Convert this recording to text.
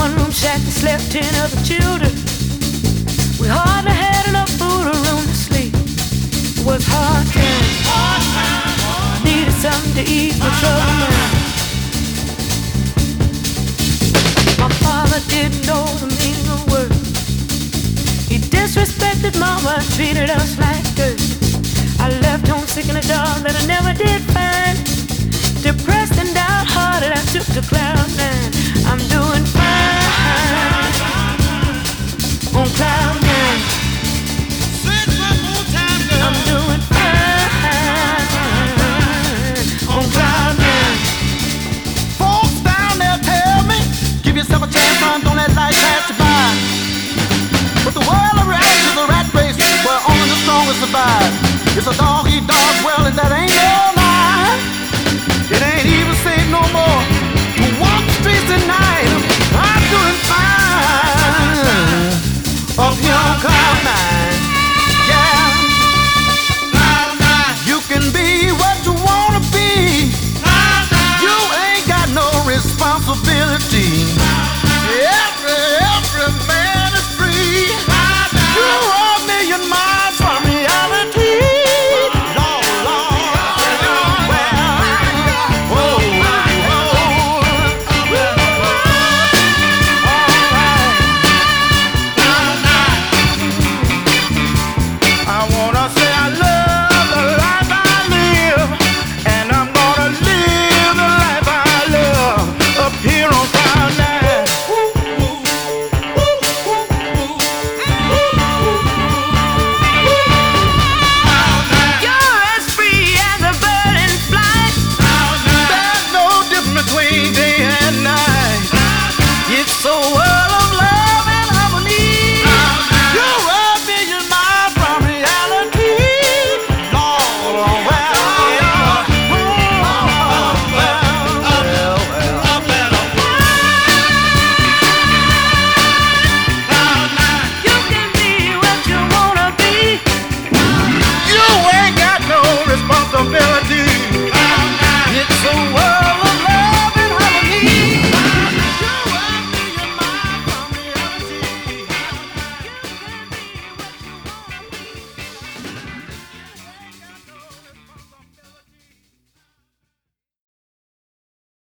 one-room shack that slept 10 other children. We hardly had enough food or room to sleep. It was hard times. Needed something to eat for trouble now. My father didn't know the meaning of work. He disrespected mama and treated us like dirt. I left home sick in a job that I never did find. Depressed and downhearted, I took to cloud nine. I'm doing fine on cloud nine. I'm doing fine on cloud nine. Folks down there tell me, give yourself a chance, son, don't let life pass you by. But the world around is a rat race where only the strongest survive. It's a dog-eat-dog world and that ain't it.